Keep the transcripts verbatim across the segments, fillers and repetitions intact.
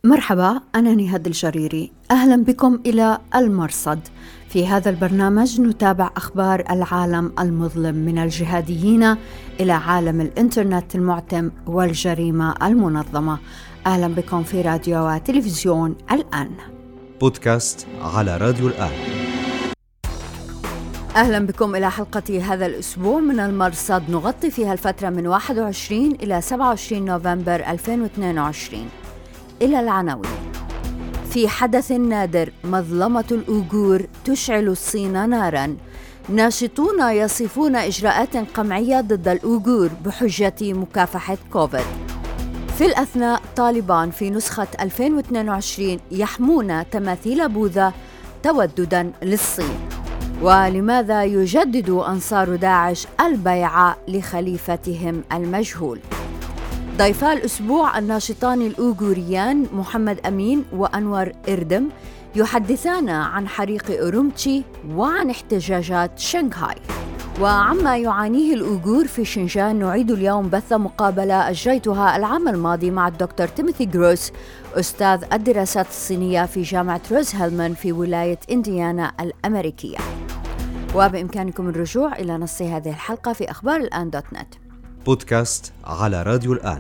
مرحبا، أنا نهاد الجريري. أهلا بكم إلى المرصد. في هذا البرنامج نتابع أخبار العالم المظلم من الجهاديين إلى عالم الإنترنت المعتم والجريمة المنظمة. أهلا بكم في راديو وتلفزيون الآن. بودكاست على راديو الآن. أهلا بكم إلى حلقة هذا الأسبوع من المرصد، نغطي فيها الفترة من واحد وعشرين إلى سبعة وعشرين نوفمبر ألفين واثنين وعشرين. إلى العناوين. في حدث نادر، مظلمة الأوغور تشعل الصين ناراً. ناشطون يصفون إجراءات قمعية ضد الأوغور بحجة مكافحة كوفيد. في الأثناء، طالبان في نسخة ألفين واثنين وعشرين يحمون تماثيل بوذا تودداً للصين. ولماذا يجدد أنصار داعش البيعة لخليفتهم المجهول؟ ضيفا الأسبوع الناشطان الأوغوريان محمد أمين وأنور إردم يحدثان عن حريق أورومتشي وعن احتجاجات شنغهاي. وعما يعانيه الأوغور في شنجان نعيد اليوم بث مقابلة أجريتها العام الماضي مع الدكتور تيموثي غروس، أستاذ الدراسات الصينية في جامعة روز هيلمان في ولاية إنديانا الأمريكية. وبإمكانكم الرجوع إلى نص هذه الحلقة في أخبار الآن دوت نت. بودكاست على راديو الآن.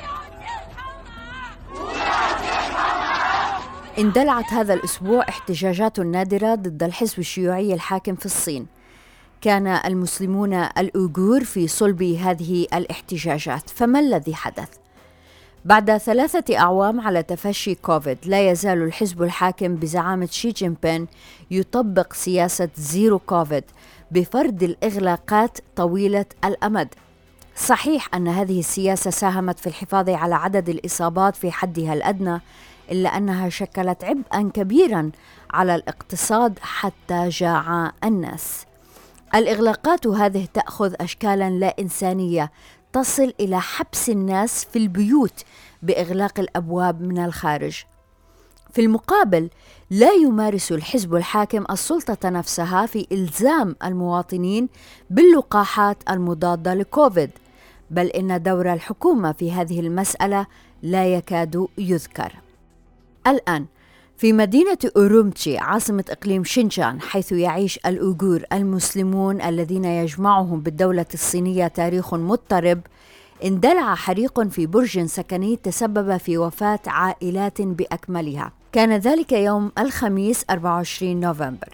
اندلعت هذا الأسبوع احتجاجات نادرة ضد الحزب الشيوعي الحاكم في الصين. كان المسلمون الأوغور في صلب هذه الاحتجاجات، فما الذي حدث؟ بعد ثلاثة أعوام على تفشي كوفيد، لا يزال الحزب الحاكم بزعامة شي جين بين يطبق سياسة زيرو كوفيد بفرض الإغلاقات طويلة الأمد. صحيح أن هذه السياسة ساهمت في الحفاظ على عدد الإصابات في حدها الأدنى، إلا أنها شكلت عبئاً كبيراً على الاقتصاد حتى جاع الناس. الإغلاقات هذه تأخذ أشكالاً لا إنسانية، تصل إلى حبس الناس في البيوت بإغلاق الأبواب من الخارج. في المقابل، لا يمارس الحزب الحاكم السلطة نفسها في إلزام المواطنين باللقاحات المضادة لكوفيد، بل إن دور الحكومة في هذه المسألة لا يكاد يذكر. الآن في مدينة أورومتشي عاصمة إقليم شنجان، حيث يعيش الأوغور المسلمون الذين يجمعهم بالدولة الصينية تاريخ مضطرب، اندلع حريق في برج سكني تسبب في وفاة عائلات بأكملها. كان ذلك يوم الخميس أربعة وعشرين نوفمبر.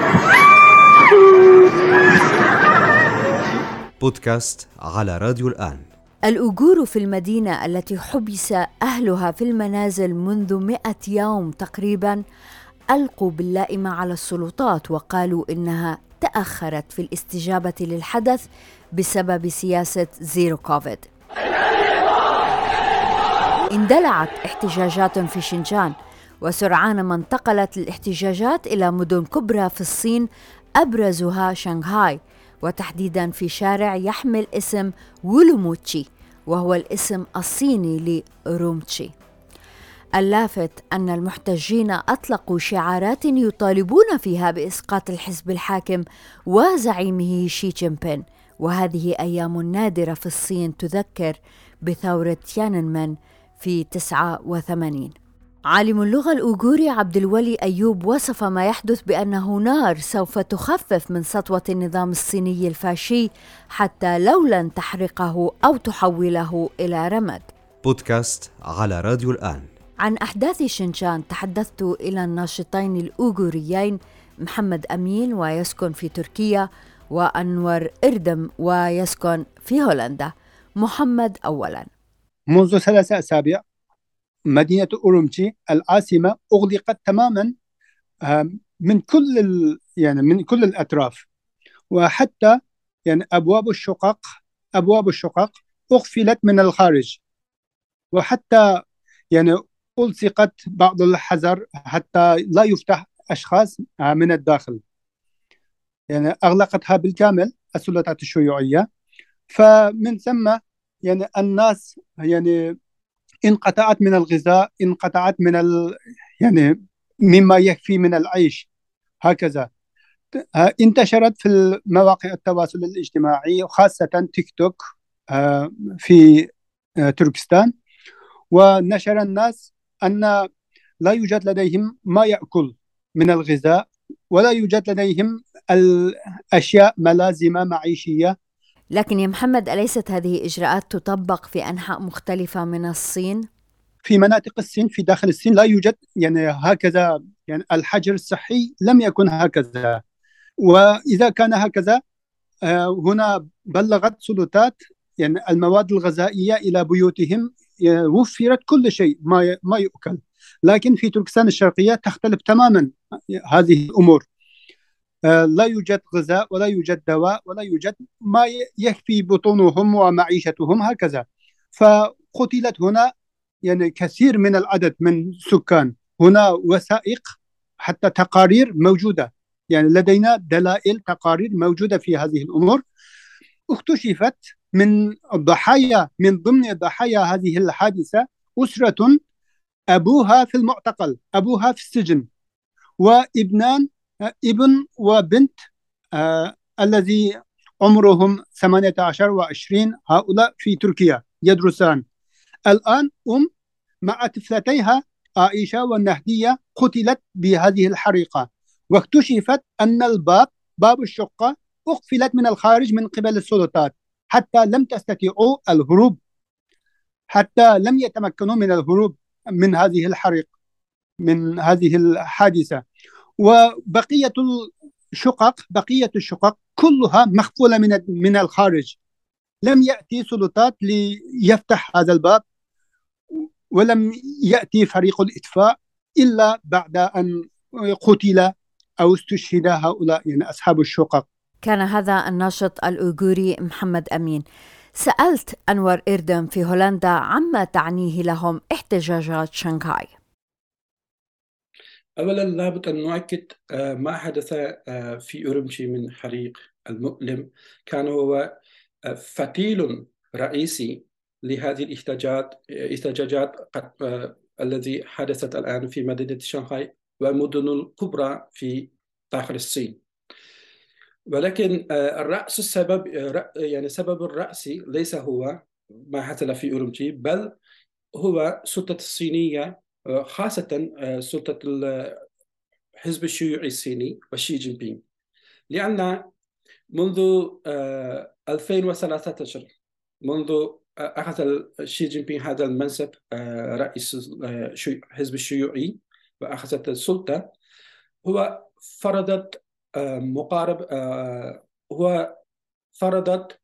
بودكاست على راديو الآن. الأوغور في المدينة التي حبس أهلها في المنازل منذ مئة يوم تقريباً ألقوا باللائمة على السلطات وقالوا إنها تأخرت في الاستجابة للحدث بسبب سياسة زيرو كوفيد. اندلعت احتجاجات في شنجان، وسرعان ما انتقلت الاحتجاجات إلى مدن كبرى في الصين أبرزها شنغهاي، وتحديداً في شارع يحمل اسم وولوموتشي، وهو الاسم الصيني لأورومتشي. اللافت أن المحتجين أطلقوا شعارات يطالبون فيها بإسقاط الحزب الحاكم وزعيمه شي جين بين، وهذه أيام نادرة في الصين تذكر بثورة تياننمن في تسعة وثمانين. عالم اللغة الأوغوري عبد الولي أيوب وصف ما يحدث بأنه نار سوف تخفف من سطوة النظام الصيني الفاشي حتى لو لن تحرقه أو تحوله إلى رماد. بودكاست على راديو الآن. عن أحداث شنجان تحدثت إلى الناشطين الأوغوريين محمد أمين ويسكن في تركيا، وأنور إردم ويسكن في هولندا. محمد أولاً. منذ ثلاثة أسابيع مدينة أورومتشي العاصمة أغلقت تماماً من كل ال... يعني من كل الأطراف، وحتى يعني أبواب الشقق أبواب الشقق أقفلت من الخارج، وحتى يعني ألصقت بعض الحذر حتى لا يفتح أشخاص من الداخل. يعني أغلقتها بالكامل السلطات الشيوعية. فمن ثم يعني الناس يعني انقطعت من الغذاء، انقطعت من ال... يعني مما يكفي من العيش. هكذا انتشرت في مواقع التواصل الاجتماعي، خاصة تيك توك في تركستان، ونشر الناس أن لا يوجد لديهم ما يأكل من الغذاء، ولا يوجد لديهم الأشياء ملازمة معيشية. لكن يا محمد، أليست هذه إجراءات تطبق في أنحاء مختلفة من الصين؟ في مناطق الصين، في داخل الصين لا يوجد يعني هكذا، يعني الحجر الصحي لم يكن هكذا. وإذا كان هكذا هنا بلغت سلطات يعني المواد الغذائية إلى بيوتهم، وفرت كل شيء ما ما يؤكل. لكن في تركستان الشرقية تختلف تماما هذه الأمور. لا يوجد غذاء ولا يوجد دواء ولا يوجد ما يكفي بطونهم ومعيشتهم هكذا. فقتلت هنا يعني كثير من العدد من السكان. هنا وثائق حتى تقارير موجودة، يعني لدينا دلائل تقارير موجودة في هذه الأمور. اكتشفت من الضحايا، من ضمن ضحايا هذه الحادثة أسرة أبوها في المعتقل، أبوها في السجن، وابنان، ابن وبنت آه الذي عمرهم ثمانية عشر وعشرين، هؤلاء في تركيا يدرسان. الآن أم مع طفلتيها عائشة والنهدية قتلت بهذه الحريقة. واكتشفت أن الباب، باب الشقة، أقفلت من الخارج من قبل السلطات، حتى لم تستطيعوا الهروب، حتى لم يتمكنوا من الهروب من هذه الحريق، من هذه الحادثة. وبقية الشقق، بقية الشقق كلها مقفولة من من الخارج. لم يأتي سلطات ليفتح هذا الباب، ولم يأتي فريق الإطفاء إلا بعد أن قتل أو استشهد هؤلاء يعني أصحاب الشقق. كان هذا الناشط الأوغوري محمد أمين. سألت أنور إردم في هولندا عما تعنيه لهم احتجاجات شنغهاي. أولا لابد أن نؤكد ما حدث في أورمشي من حريق المؤلم كان هو فتيل رئيسي لهذه الاحتجاجات احتجاجات التي حدثت الآن في مدينة شنغهاي والمدن الكبرى في داخل الصين. ولكن الرأس السبب يعني سبب الرئيسي ليس هو ما حدث في أورمشي، بل هو السلطة الصينية، خاصة سلطة الحزب الشيوعي الصيني وشي جين بينغ. لأن منذ ألفين وثلاثة عشر، منذ أخذ شي جين بينغ هذا المنصب رئيس الحزب الشيوعي وأخذت السلطة، هو فرضت مقارب هو فرضت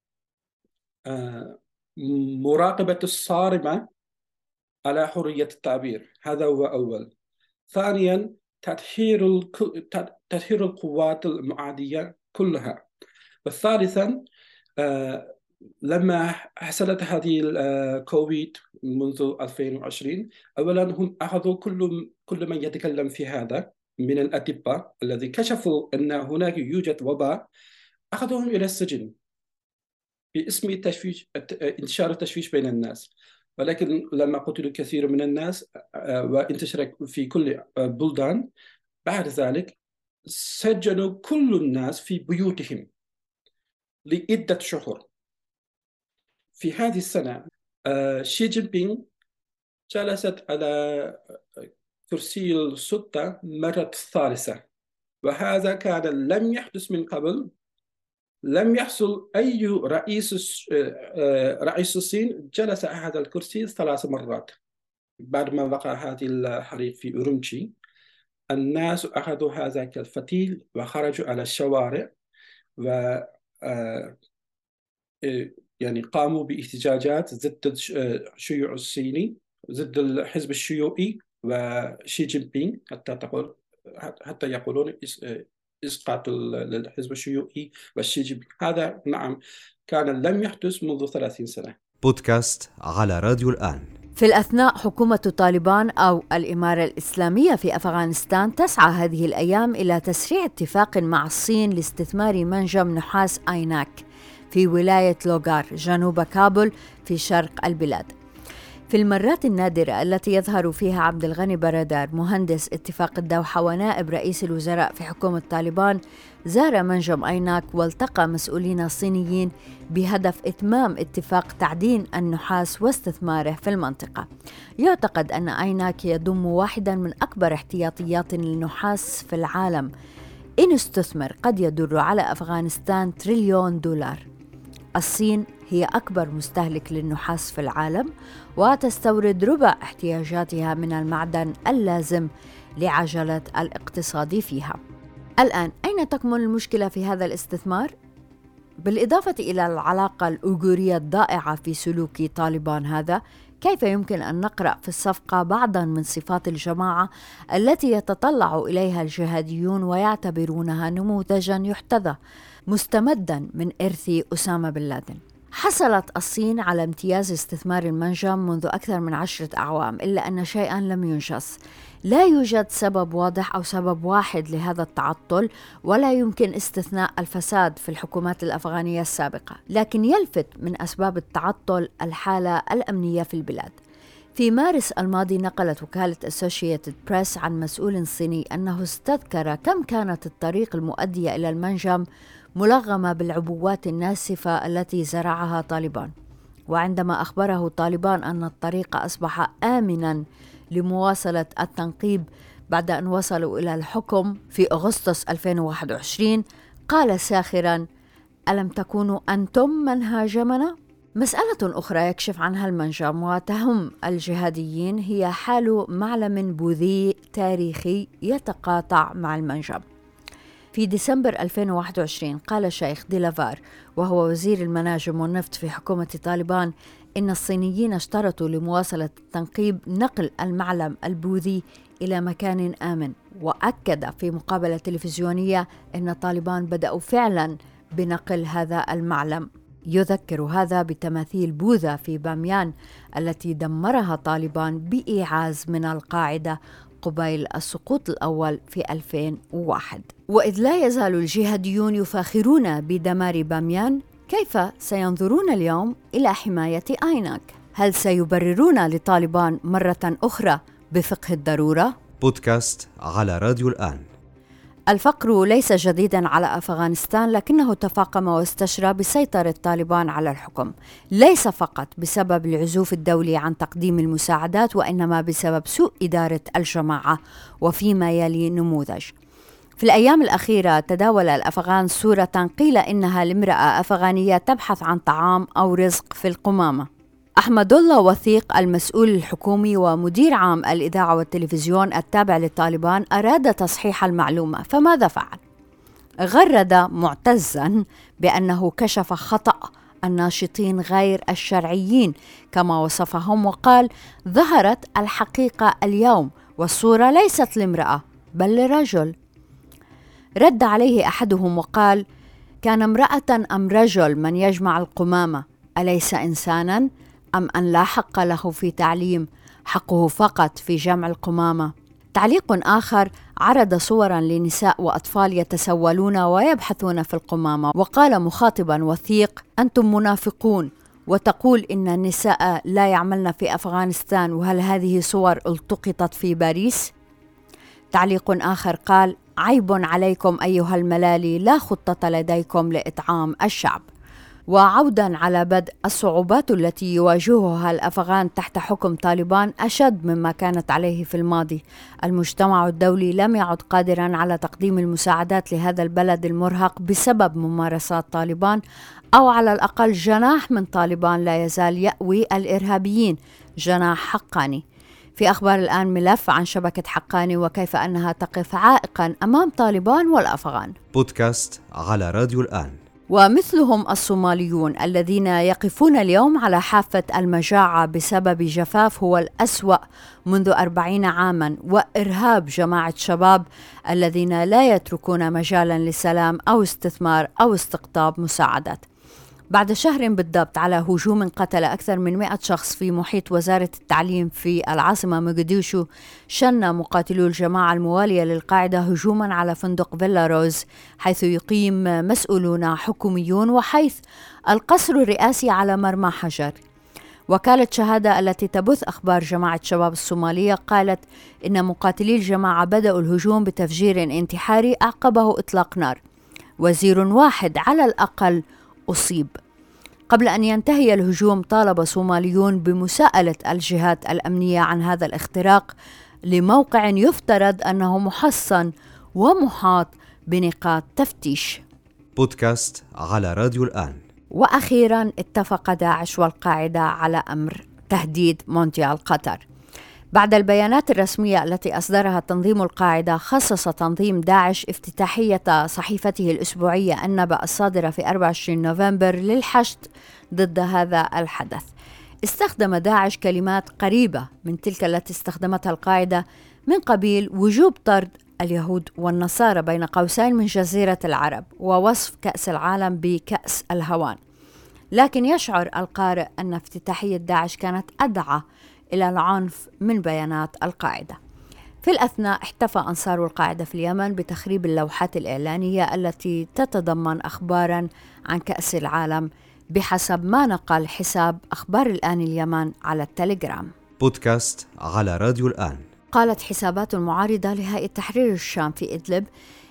مراقبة الصارمة على حرية التعبير. هذا هو أول. ثانياً تطهير تطهير القوات المعادية كلها. وثالثاً لما حصلت هذه الكوفيد منذ ألفين وعشرين، أولاً هم أخذوا كل كل من يتكلم في هذا من الأطباء الذي كشفوا أن هناك يوجد وباء، أخذوهم إلى السجن باسم التشويش، انتشار التشويش بين الناس. ولكن لما قتلوا كثير من الناس وانتشر في كل بلدان، بعد ذلك سجنوا كل الناس في بيوتهم لعدة شهور. في هذه السنة شي جين بينغ جلست على كرسي السلطة مرة ثالثة، وهذا كان لم يحدث من قبل. لم يحصل أي رئيس رئيس الصين جلس على هذا الكرسي ثلاث مرات. بعد ما وقع هذه الحريق في أورمشي، الناس أخذوا هذا الفتيل وخرجوا على الشوارع و يعني قاموا باحتجاجات ضد الشيوع الصيني، ضد الحزب الشيوعي وشي جين بينغ، حتى تقول حتى يقولون إسقاط الحزب الشيوعي والشي جين بينغ. هذا نعم كان لم يحدث منذ ثلاثين سنة. بودكاست على راديو الآن. في الأثناء، حكومة طالبان أو الإمارة الإسلامية في أفغانستان تسعى هذه الأيام إلى تسريع اتفاق مع الصين لاستثمار منجم نحاس آيناك في ولاية لوغار جنوب كابول في شرق البلاد. في في المرات النادرة التي يظهر فيها عبد الغني برادار مهندس اتفاق الدوحة ونائب رئيس الوزراء في حكومة طالبان زار منجم آيناك والتقى مسؤولين صينيين بهدف إتمام اتفاق تعدين النحاس واستثماره في المنطقة. يعتقد أن آيناك يضم واحدا من أكبر احتياطيات النحاس في العالم، إن استثمر قد يدر على أفغانستان تريليون دولار. الصين هي أكبر مستهلك للنحاس في العالم وتستورد ربع احتياجاتها من المعدن اللازم لعجلة الاقتصاد فيها. الآن أين تكمن المشكلة في هذا الاستثمار؟ بالإضافة إلى العلاقة الأوغورية الضائعة في سلوك طالبان هذا، كيف يمكن أن نقرأ في الصفقة بعضاً من صفات الجماعة التي يتطلع إليها الجهاديون ويعتبرونها نموذجاً يحتذى مستمداً من إرث أسامة بن لادن؟ حصلت الصين على امتياز استثمار المنجم منذ أكثر من عشرة أعوام، إلا أن شيئاً لم ينجز. لا يوجد سبب واضح أو سبب واحد لهذا التعطل، ولا يمكن استثناء الفساد في الحكومات الأفغانية السابقة، لكن يلفت من أسباب التعطل الحالة الأمنية في البلاد. في مارس الماضي نقلت وكالة أسوشيتد بريس عن مسؤول صيني أنه استذكر كم كانت الطريق المؤدية إلى المنجم ملغمة بالعبوات الناسفة التي زرعها طالبان، وعندما أخبره طالبان أن الطريق أصبح آمناً لمواصلة التنقيب بعد أن وصلوا إلى الحكم في أغسطس ألفين وواحد وعشرين، قال ساخراً: ألم تكونوا أنتم من هاجمنا؟ مسألة أخرى يكشف عنها المنجم وتهم الجهاديين هي حال معلم بوذي تاريخي يتقاطع مع المنجم. في ديسمبر ألفين وواحد وعشرين قال الشيخ ديلافار وهو وزير المناجم والنفط في حكومة طالبان إن الصينيين اشترطوا لمواصلة التنقيب نقل المعلم البوذي إلى مكان آمن، وأكد في مقابلة تلفزيونية أن طالبان بدأوا فعلا بنقل هذا المعلم. يذكر هذا بتماثيل بوذا في باميان التي دمرها طالبان بإيعاز من القاعدة قبيل السقوط الأول في ألفين وواحد. وإذ لا يزال الجهاديون يفاخرون بدمار باميان، كيف سينظرون اليوم إلى حماية آيناك؟ هل سيبررون لطالبان مرة أخرى بفقه الضرورة؟ بودكاست على راديو الآن. الفقر ليس جديداً على أفغانستان، لكنه تفاقم واستشرى بسيطرة طالبان على الحكم، ليس فقط بسبب العزوف الدولي عن تقديم المساعدات، وإنما بسبب سوء إدارة الجماعة وفيما يلي نموذج. في الأيام الأخيرة تداول الأفغان صورة قيل إنها لامرأة أفغانية تبحث عن طعام أو رزق في القمامة. أحمد الله وثيق المسؤول الحكومي ومدير عام الإذاعة والتلفزيون التابع للطالبان أراد تصحيح المعلومة، فماذا فعل؟ غرد معتزاً بأنه كشف خطأ الناشطين غير الشرعيين كما وصفهم، وقال: ظهرت الحقيقة اليوم والصورة ليست لامرأة بل لرجل. رد عليه أحدهم وقال: كان امرأة أم رجل من يجمع القمامة؟ أليس إنساناً؟ أم أن لا حق له في تعليم، حقه فقط في جمع القمامة؟ تعليق آخر عرض صوراً لنساء وأطفال يتسولون ويبحثون في القمامة، وقال مخاطباً وثيق: أنتم منافقون، وتقول إن النساء لا يعملن في أفغانستان، وهل هذه صور التقطت في باريس؟ تعليق آخر قال: عيب عليكم أيها الملالي، لا خطة لديكم لإطعام الشعب. وعوداً على بدء، الصعوبات التي يواجهها الأفغان تحت حكم طالبان أشد مما كانت عليه في الماضي. المجتمع الدولي لم يعد قادراً على تقديم المساعدات لهذا البلد المرهق بسبب ممارسات طالبان، أو على الأقل جناح من طالبان لا يزال يأوي الإرهابيين، جناح حقاني. في أخبار الآن ملف عن شبكة حقاني وكيف أنها تقف عائقاً أمام طالبان والأفغان. بودكاست على راديو الآن. ومثلهم الصوماليون الذين يقفون اليوم على حافة المجاعة بسبب جفاف هو الأسوأ منذ أربعين عاماً، وإرهاب جماعة شباب الذين لا يتركون مجالاً للسلام أو استثمار أو استقطاب مساعدات. بعد شهر بالضبط على هجوم قتل أكثر من مئة شخص في محيط وزارة التعليم في العاصمة مقديشو، شن مقاتلو الجماعة الموالية للقاعدة هجوما على فندق فيلا روز حيث يقيم مسؤولون حكوميون، وحيث القصر الرئاسي على مرمى حجر. وكالة شهادة التي تبث أخبار جماعة شباب الصومالية قالت إن مقاتلي الجماعة بدأوا الهجوم بتفجير انتحاري أعقبه إطلاق نار. وزير واحد على الأقل أصيب. قبل أن ينتهي الهجوم طالب صوماليون بمساءلة الجهات الأمنية عن هذا الاختراق لموقع يفترض أنه محصن ومحاط بنقاط تفتيش. بودكاست على راديو الآن. وأخيراً اتفق داعش والقاعدة على أمر تهديد مونديال قطر. بعد البيانات الرسمية التي أصدرها تنظيم القاعدة، خصص تنظيم داعش افتتاحية صحيفته الأسبوعية النبأ الصادرة في أربعة وعشرين نوفمبر للحشد ضد هذا الحدث. استخدم داعش كلمات قريبة من تلك التي استخدمتها القاعدة من قبيل وجوب طرد اليهود والنصارى بين قوسين من جزيرة العرب، ووصف كأس العالم بكأس الهوان. لكن يشعر القارئ أن افتتاحية داعش كانت أدعى إلى العنف من بيانات القاعدة. في الأثناء احتفى أنصار القاعدة في اليمن بتخريب اللوحات الإعلانية التي تتضمن أخباراً عن كأس العالم بحسب ما نقل حساب أخبار الآن اليمن على التليجرام. بودكاست على راديو الآن. قالت حسابات معارضة لهيئة تحرير الشام في إدلب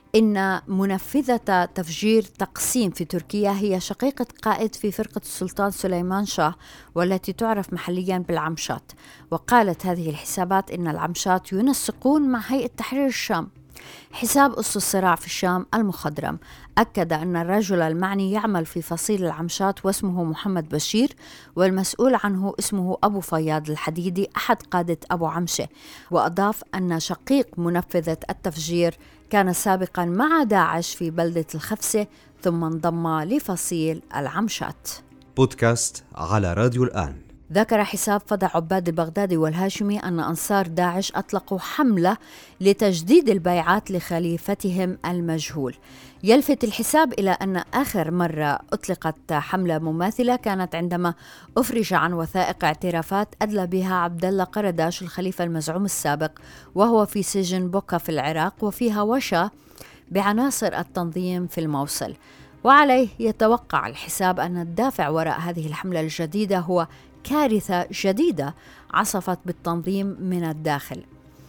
إن منفذة تفجير تقسيم في تركيا هي شقيقة قائد في فرقة السلطان سليمان شاه والتي تعرف محليا بالعمشات. وقالت هذه الحسابات إن العمشات ينسقون مع هيئة تحرير الشام. حساب أس الصراع في الشام المخضرم أكد أن الرجل المعني يعمل في فصيل العمشات واسمه محمد بشير، والمسؤول عنه اسمه أبو فياض الحديدي أحد قادة أبو عمشة. وأضاف أن شقيق منفذة التفجير كان سابقا مع داعش في بلدة الخفسة ثم انضم لفصيل العمشات. بودكاست على راديو الآن. ذكر حساب فضع عباد البغدادي والهاشمي أن أنصار داعش أطلقوا حملة لتجديد البيعات لخليفتهم المجهول. يلفت الحساب إلى أن آخر مرة أطلقت حملة مماثلة كانت عندما أفرج عن وثائق اعترافات أدلى بها عبد الله قرداش الخليفة المزعوم السابق وهو في سجن بوكا في العراق، وفيها وشى بعناصر التنظيم في الموصل. وعليه يتوقع الحساب أن الدافع وراء هذه الحملة الجديدة هو كارثة جديدة عصفت بالتنظيم من الداخل.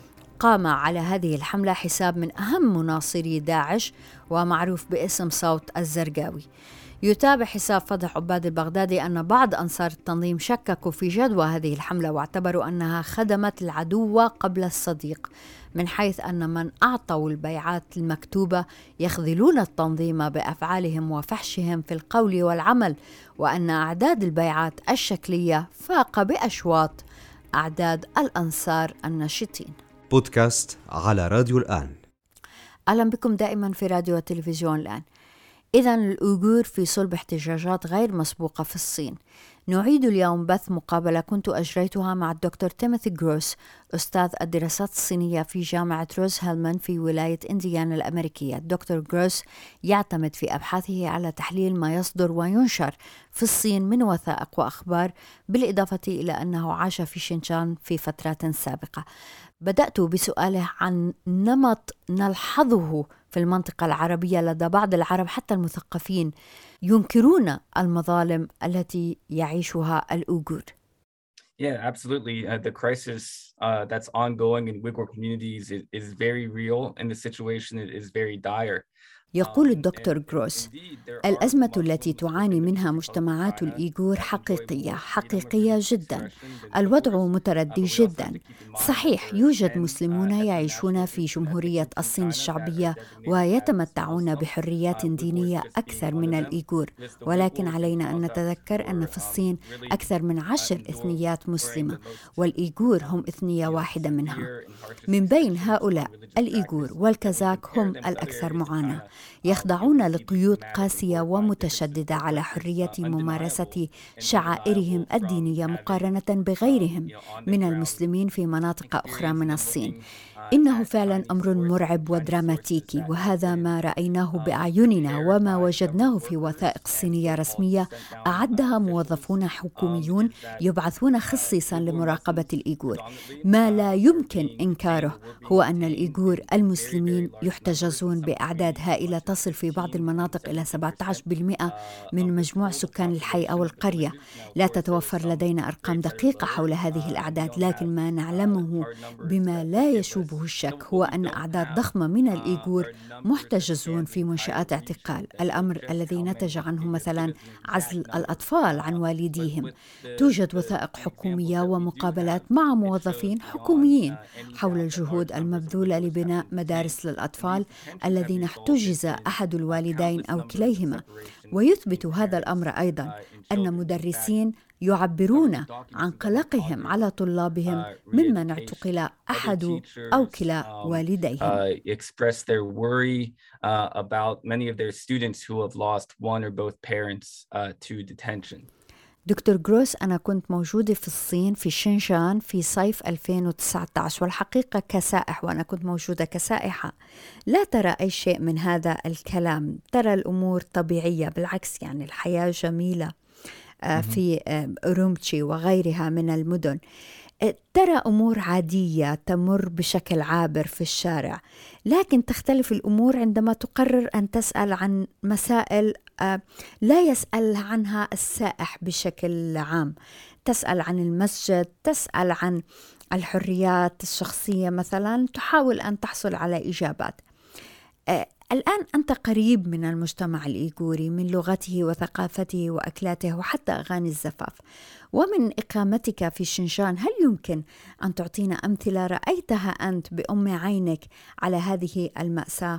قام على هذه الحملة حساب من أهم مناصري داعش ومعروف باسم صوت الزرقاوي. يتابع حساب فضح عباد البغدادي أن بعض أنصار التنظيم شككوا في جدوى هذه الحملة واعتبروا أنها خدمت العدو قبل الصديق، من حيث أن من أعطوا البيعات المكتوبة يخذلون التنظيم بأفعالهم وفحشهم في القول والعمل، وأن أعداد البيعات الشكلية فاق بأشواط أعداد الأنصار النشطين. بودكاست على راديو الآن. أهلا بكم دائما في راديو وتلفزيون الآن. إذن الأوغور في صلب احتجاجات غير مسبوقة في الصين. نعيد اليوم بث مقابلة كنت أجريتها مع الدكتور تيموثي غروس أستاذ الدراسات الصينية في جامعة روز هيلمان في ولاية إنديانا الأمريكية. الدكتور غروس يعتمد في أبحاثه على تحليل ما يصدر وينشر في الصين من وثائق وأخبار، بالإضافة إلى أنه عاش في شينجان في فترات سابقة. بدأت بسؤاله عن نمط نلحظه في المنطقة العربية لدى بعض العرب حتى المثقفين ينكرون المظالم التي يعيشها الأوغور. Yeah, absolutely. Uh, the crisis uh, that's ongoing in Uyghur communities is, is very real, and the situation is very dire. يقول الدكتور غروس: الأزمة التي تعاني منها مجتمعات الإيغور حقيقية حقيقية جدا. الوضع متردي جدا. صحيح يوجد مسلمون يعيشون في جمهورية الصين الشعبية ويتمتعون بحريات دينية أكثر من الإيغور، ولكن علينا أن نتذكر أن في الصين أكثر من عشر إثنيات مسلمة، والإيغور هم إثنية واحدة منها. من بين هؤلاء الإيغور والكازاك هم الأكثر معاناة، يخضعون لقيود قاسية ومتشددة على حرية ممارسة شعائرهم الدينية مقارنة بغيرهم من المسلمين في مناطق أخرى من الصين. إنه فعلا أمر مرعب ودراماتيكي، وهذا ما رأيناه بأعيننا وما وجدناه في وثائق صينية رسمية أعدها موظفون حكوميون يبعثون خصيصا لمراقبة الإيغور. ما لا يمكن إنكاره هو أن الإيغور المسلمين يحتجزون بأعداد هائلة تصل في بعض المناطق إلى سبعة عشر بالمئة من مجموع سكان الحي أو القرية. لا تتوفر لدينا أرقام دقيقة حول هذه الأعداد، لكن ما نعلمه بما لا يشوبه الشك هو أن أعداد ضخمة من الإيغور محتجزون في منشآت اعتقال، الأمر الذي نتج عنه مثلا عزل الأطفال عن والديهم. توجد وثائق حكومية ومقابلات مع موظفين حكوميين حول الجهود المبذولة لبناء مدارس للأطفال الذين احتجز أحد الوالدين أو كليهما. ويثبت هذا الأمر أيضا أن مدرسين يعبرون عن قلقهم على طلابهم ممن اعتقل أحد أو كلا والديهم. دكتور غروس، أنا كنت موجودة في الصين في شينجان في صيف ألفين وتسعة عشر، والحقيقة كسائح، وأنا كنت موجودة كسائحة، لا ترى أي شيء من هذا الكلام. ترى الأمور طبيعية، بالعكس يعني الحياة جميلة في أورومتشي وغيرها من المدن. ترى أمور عادية تمر بشكل عابر في الشارع، لكن تختلف الأمور عندما تقرر أن تسأل عن مسائل لا يسأل عنها السائح بشكل عام. تسأل عن المسجد، تسأل عن الحريات الشخصية مثلا، تحاول أن تحصل على إجابات. الآن أنت قريب من المجتمع الإيغوري، من لغته وثقافته وأكلاته وحتى أغاني الزفاف. ومن إقامتك في شينجان، هل يمكن أن تعطينا أمثلة رأيتها أنت بأم عينك على هذه المأساة؟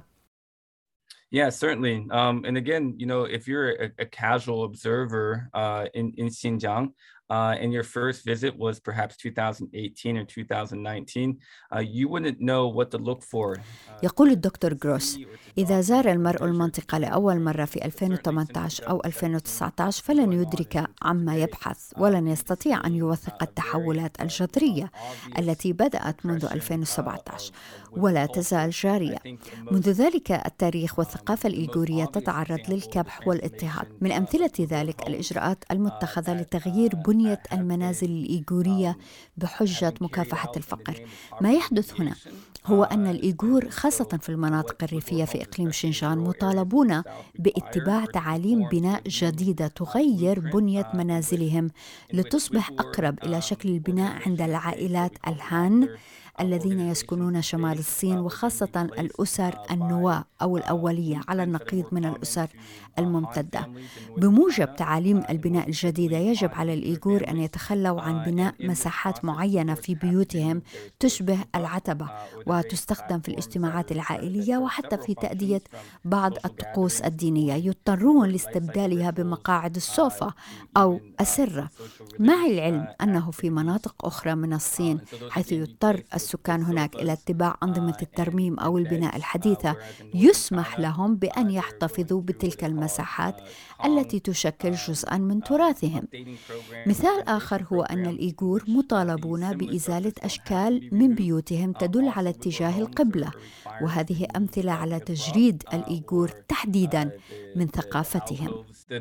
Yeah, certainly. Um, and again, you know, if you're a, a casual observer uh, in, in Xinjiang, uh, and your first visit was perhaps two thousand eighteen or two thousand nineteen, uh, you wouldn't know what to look for. يقول الدكتور غروس: إذا زار المرء المنطقة لأول مرة في ألفين وثمانية عشر أو ألفين وتسعة عشر فلن يدرك عما يبحث، ولن يستطيع أن يوثق التحولات الجذرية التي بدأت منذ ألفين وسبعة عشر ولا تزال جارية. منذ ذلك التاريخ والثقافة الإيغورية تتعرض للكبح والاضطهاد. من أمثلة ذلك الإجراءات المتخذة لتغيير بنية المنازل الإيغورية بحجة مكافحة الفقر. ما يحدث هنا هو أن الإيغور خاصة في المناطق الريفية في إقليم شينجان مطالبون باتباع تعاليم بناء جديدة تغير بنية منازلهم لتصبح أقرب إلى شكل البناء عند العائلات الهان الذين يسكنون شمال الصين، وخاصة الأسر النواة أو الأولية على النقيض من الأسر الممتدة. بموجب تعاليم البناء الجديدة يجب على الإيغور أن يتخلوا عن بناء مساحات معينة في بيوتهم تشبه العتبة وتستخدم في الاجتماعات العائلية وحتى في تأدية بعض الطقوس الدينية. يضطرون لاستبدالها بمقاعد السوفا أو أسرة، مع العلم أنه في مناطق أخرى من الصين حيث يضطر السكان هناك إلى اتباع أنظمة الترميم أو البناء الحديثة يسمح لهم بأن يحتفظوا بتلك المساحات التي تشكل جزءاً من تراثهم. مثال آخر هو أن الإيغور مطالبون بإزالة أشكال من بيوتهم تدل على اتجاه القبلة، وهذه أمثلة على تجريد الإيغور تحديداً من ثقافتهم.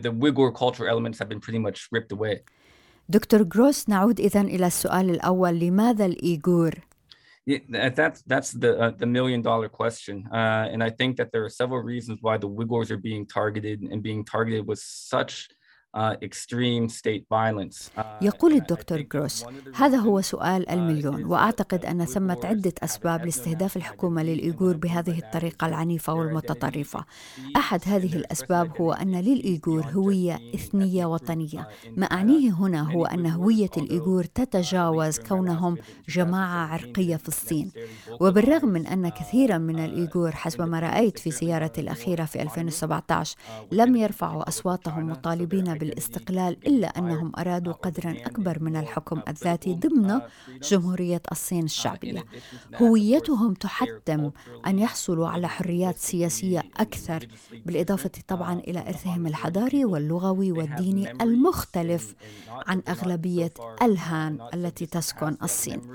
دكتور غروس، نعود إذن إلى السؤال الأول: لماذا الإيغور؟ Yeah, that's that's the uh, the million dollar question, uh, and I think that there are several reasons why the Uyghurs are being targeted and being targeted with such uh, extreme state violence. Uh, يقول الدكتور غروس: هذا هو سؤال المليون، وأعتقد أن ثمة عدة أسباب لاستهداف الحكومة للإيغور بهذه الطريقة العنيفة والمتطرفة. أحد هذه الأسباب هو أن للإيغور هوية إثنية وطنية. ما أعنيه هنا هو أن هوية الإيغور تتجاوز كونهم جماعة عرقية في الصين. وبالرغم من أن كثيرا من الإيغور حسب ما رأيت في زيارتي الأخيرة في ألفين وسبعة عشر لم يرفعوا أصواتهم مطالبين بالاستقلال، إلا أنهم أرادوا قدراً أكبر من الحكم الذاتي ضمن جمهورية الصين الشعبية. هويتهم تحتم أن يحصلوا على حريات سياسية أكثر، بالإضافة طبعاً إلى إرثهم الحضاري واللغوي والديني المختلف عن أغلبية الهان التي تسكن الصين.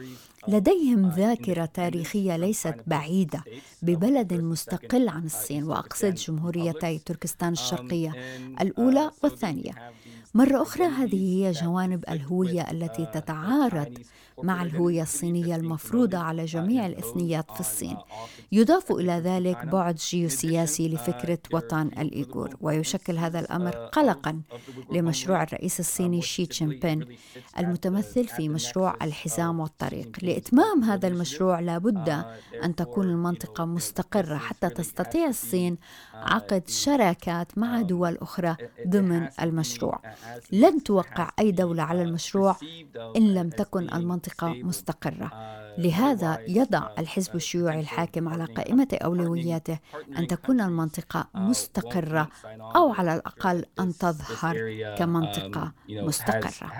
لديهم ذاكرة تاريخية ليست بعيدة ببلد مستقل عن الصين، وأقصد جمهوريتي تركستان الشرقية الأولى والثانية. مرة أخرى هذه هي جوانب الهوية التي تتعارض مع الهوية الصينية المفروضة على جميع الإثنيات في الصين. يضاف إلى ذلك بعد جيوسياسي لفكرة وطن الإيغور، ويشكل هذا الأمر قلقاً لمشروع الرئيس الصيني شي جين بين المتمثل في مشروع الحزام والطريق. لإتمام هذا المشروع لابد أن تكون المنطقة مستقرة حتى تستطيع الصين عقد شراكات مع دول أخرى ضمن المشروع. لن توقع أي دولة على المشروع إن لم تكن المنطقة مستقرة. لهذا يضع الحزب الشيوعي الحاكم على قائمة أولوياته أن تكون المنطقة مستقرة، أو على الأقل أن تظهر كمنطقة مستقرة.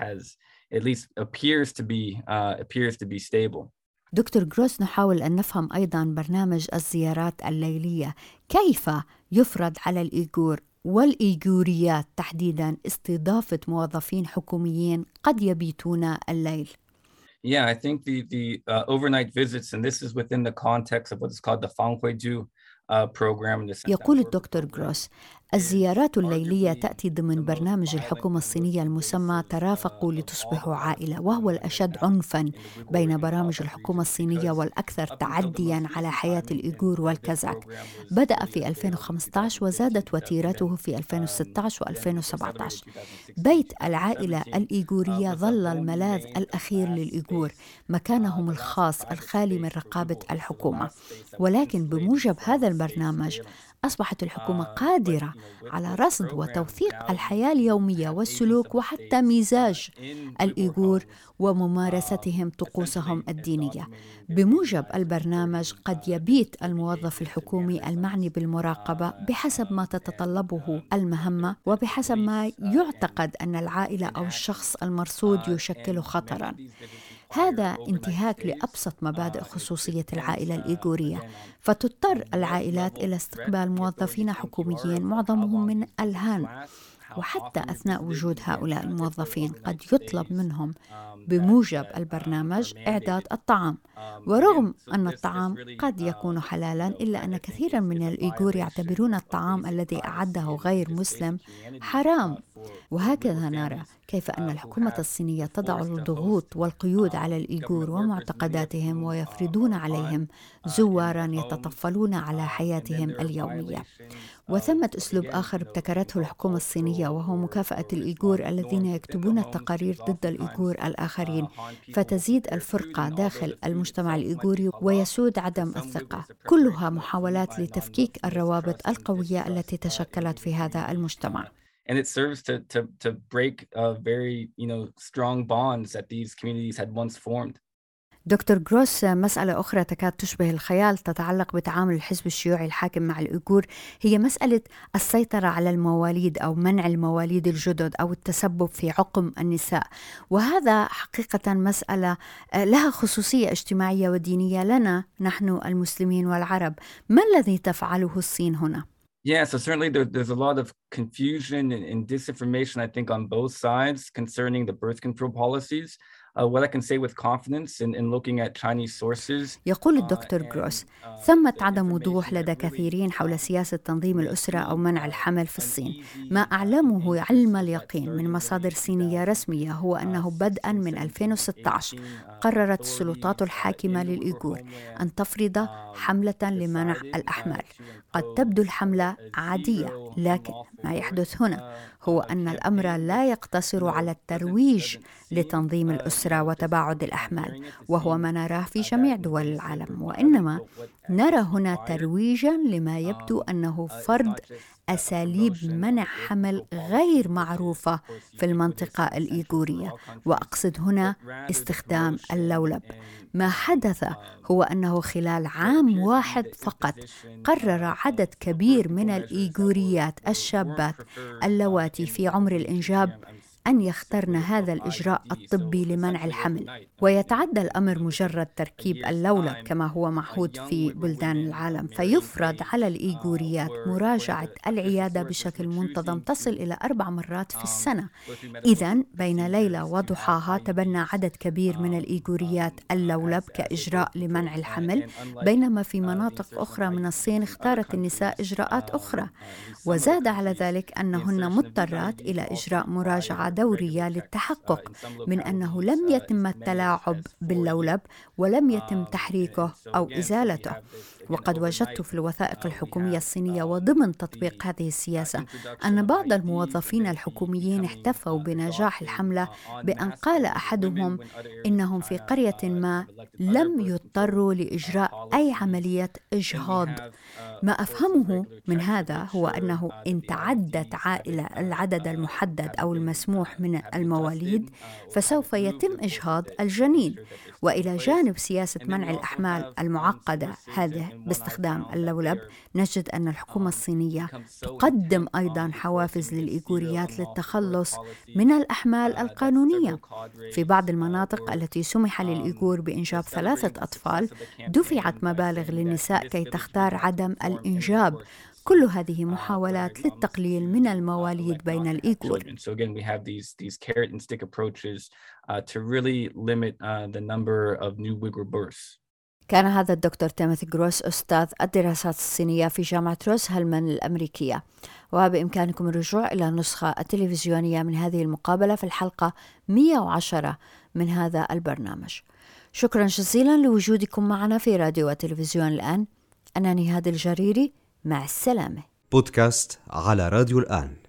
دكتور غروس، نحاول أن نفهم أيضاً برنامج الزيارات الليلية. كيف يفرض على الإيغور والإيغوريات تحديداً استضافة موظفين حكوميين قد يبيتون الليل؟ Yeah, I think the the uh, overnight visits, and this is within the context of what is called the Fanghuiju uh, program. يقول الدكتور غروس: الزيارات الليلية تأتي ضمن برنامج الحكومة الصينية المسمى ترافقوا لتصبحوا عائلة، وهو الأشد عنفاً بين برامج الحكومة الصينية والأكثر تعدياً على حياة الإيغور والكازاك. بدأ في ألفين وخمسة عشر وزادت وتيرته في ألفين وستة عشر وألفين وسبعة عشر. بيت العائلة الإيغورية ظل الملاذ الأخير للإيغور، مكانهم الخاص الخالي من رقابة الحكومة. ولكن بموجب هذا البرنامج أصبحت الحكومة قادرة على رصد وتوثيق الحياة اليومية والسلوك وحتى مزاج الإيغور وممارستهم طقوسهم الدينية. بموجب البرنامج قد يبيت الموظف الحكومي المعني بالمراقبة بحسب ما تتطلبه المهمة وبحسب ما يعتقد أن العائلة أو الشخص المرصود يشكل خطراً. هذا انتهاك لأبسط مبادئ خصوصية العائلة الإيغورية، فتضطر العائلات إلى استقبال موظفين حكوميين معظمهم من الهان. وحتى أثناء وجود هؤلاء الموظفين قد يطلب منهم بموجب البرنامج إعداد الطعام، ورغم أن الطعام قد يكون حلالا إلا أن كثيرا من الإيغور يعتبرون الطعام الذي أعده غير مسلم حرام. وهكذا نرى كيف أن الحكومة الصينية تضع الضغوط والقيود على الإيغور ومعتقداتهم، ويفرضون عليهم زوارا يتطفلون على حياتهم اليومية. وثمة أسلوب آخر ابتكرته الحكومة الصينية، وهو مكافأة الإيغور الذين يكتبون التقارير ضد الإيغور الآخرين، فتزيد الفرقة داخل المجتمع الإيغوري ويسود عدم الثقة. كلها محاولات لتفكيك الروابط القوية التي تشكلت في هذا المجتمع. And it serves to to to break uh, very you know strong bonds that these communities had once formed. دكتور غروس، مسألة أخرى تكاد تشبه الخيال تتعلق بتعامل الحزب الشيوعي الحاكم مع الإيغور، هي مسألة السيطرة على المواليد أو منع المواليد الجدد أو التسبب في عقم النساء. وهذا حقيقة مسألة لها خصوصية اجتماعية ودينية لنا نحن المسلمين والعرب. ما الذي تفعله الصين هنا؟ Yeah, so certainly there, there's a lot of confusion and, and disinformation, I think, on both sides concerning the birth control policies. Uh, what I can say with confidence in, in looking at Chinese sources. يقول الدكتور غروس: ثمة عدم وضوح لدى كثيرين حول سياسة تنظيم الأسرة أو منع الحمل في الصين. ما أعلمه علم اليقين من مصادر صينية رسمية هو أنه بدءا من ألفين وستة عشر قررت السلطات الحاكمة للإيغور أن تفرض حملة لمنع الأحمال. قد تبدو الحملة عادية، لكن ما يحدث هنا هو أن الأمر لا يقتصر على الترويج لتنظيم الأسرة وتباعد الأحمال، وهو ما نراه في جميع دول العالم، وإنما نرى هنا ترويجا لما يبدو أنه فرض أساليب منع حمل غير معروفة في المنطقة الإيغورية، وأقصد هنا استخدام اللولب. ما حدث هو أنه خلال عام واحد فقط قرر عدد كبير من الإيغوريات الشابات اللواتي في عمر الإنجاب أن يخترن هذا الإجراء الطبي لمنع الحمل، ويتعدى الأمر مجرد تركيب اللولب كما هو معهود في بلدان العالم، فيفرض على الإيغوريات مراجعة العيادة بشكل منتظم تصل إلى أربع مرات في السنة. إذن بين ليلة وضحاها تبنى عدد كبير من الإيغوريات اللولب كإجراء لمنع الحمل، بينما في مناطق أخرى من الصين اختارت النساء إجراءات أخرى. وزاد على ذلك أنهن مضطرات إلى إجراء مراجعة دورية للتحقق من أنه لم يتم التلاعب باللولب ولم يتم تحريكه أو إزالته. وقد وجدت في الوثائق الحكومية الصينية وضمن تطبيق هذه السياسة أن بعض الموظفين الحكوميين احتفوا بنجاح الحملة بأن قال أحدهم إنهم في قرية ما لم يضطروا لإجراء أي عملية إجهاض. ما أفهمه من هذا هو أنه إن تعدت عائلة العدد المحدد أو المسموح من المواليد فسوف يتم إجهاض الجنين. وإلى جانب سياسة منع الأحمال المعقدة هذه باستخدام اللولب، نجد أن الحكومة الصينية تقدم أيضاً حوافز للإيغوريات للتخلص من الأحمال القانونية. في بعض المناطق التي سمح للإيغور بإنجاب ثلاثة أطفال دفعت مبالغ للنساء كي تختار عدم الإنجاب. كل هذه محاولات للتقليل من المواليد بين الإيغور. So again, we have these these carrot and stick approaches uh, to really limit uh, the number of new Uyghur births. كان هذا الدكتور تيموثي غروس أستاذ الدراسات الصينية في جامعة روس هلمان الأمريكية. وبإمكانكم الرجوع إلى النسخة التلفزيونية من هذه المقابلة في الحلقة مئة وعشرة من هذا البرنامج. شكرا جزيلا لوجودكم معنا في راديو وتلفزيون الآن. أنا نهاد الجريري، مع السلامة. بودكاست على راديو الآن.